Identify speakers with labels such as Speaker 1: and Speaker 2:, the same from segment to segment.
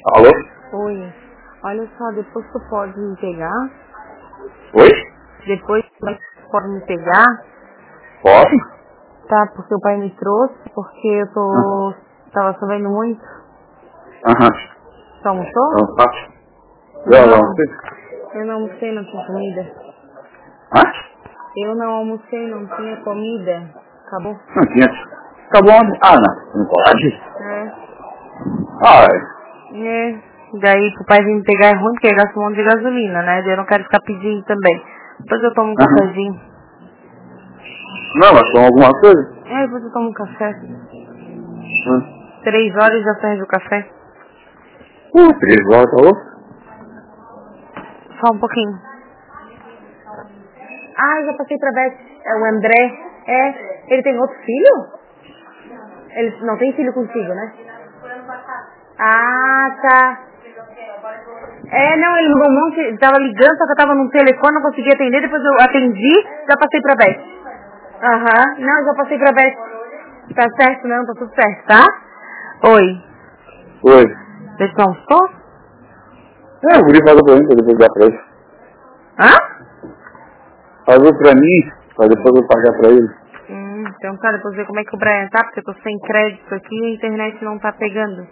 Speaker 1: Alô?
Speaker 2: Oi. Olha só, depois tu pode me pegar?
Speaker 1: Oi?
Speaker 2: Depois tu pode me pegar?
Speaker 1: Posso?
Speaker 2: Tá, porque o pai me trouxe, porque eu tava chovendo muito.
Speaker 1: Aham.
Speaker 2: Tu almoçou?
Speaker 1: Então, tá.
Speaker 2: Eu não almocei, não tinha comida.
Speaker 1: Hã?
Speaker 2: Eu não almocei, não tinha comida. Acabou?
Speaker 1: Não tinha. Tá bom. Ah, não pode. Ai.
Speaker 2: Daí pro pai vir me pegar é ruim, porque gasta um monte de gasolina, né? Daí eu não quero ficar pedindo também. Depois eu tomo um cafezinho.
Speaker 1: Não, mas toma alguma coisa?
Speaker 2: Depois eu tomo um café. 3 horas já serve o café.
Speaker 1: 3 horas, tá louco?
Speaker 2: Só um pouquinho. Já passei pra Beth. É o André. Ele tem outro filho? Ele não tem filho contigo, né? Tá. Não, ele mandou um monte, tava ligando, só que eu tava num telefone, não conseguia atender, depois eu atendi, já passei pra Beth. Não, já passei pra Beth. Tá certo, não, tá tudo certo, tá? Oi.
Speaker 1: Oi.
Speaker 2: Você almoçou?
Speaker 1: Eu vou fazer pra mim, pra depois dar pra ele. Fazer pra mim, pra depois eu pagar pra ele.
Speaker 2: Então tá, depois ver como é que o Brian tá, porque eu tô sem crédito aqui e a internet não tá pegando.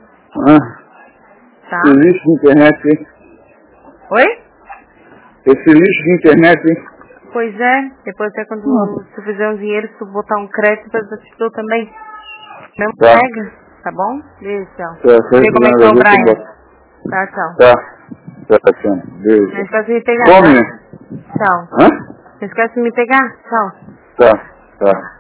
Speaker 2: Tá?
Speaker 1: Esse lixo de internet, hein?
Speaker 2: Oi?
Speaker 1: Esse lixo de internet, hein?
Speaker 2: Pois é, depois até quando tu fizer um dinheiro, se tu botar um crédito, depois eu te dou também. Não pega, tá bom? Beijo, tchau. Vê como é que tá o Brian. Tá, tchau.
Speaker 1: Tchau. Beijo.
Speaker 2: Não esquece de me pegar,
Speaker 1: Come.
Speaker 2: tá? Tchau. Não esquece de me pegar, tchau.
Speaker 1: Tá.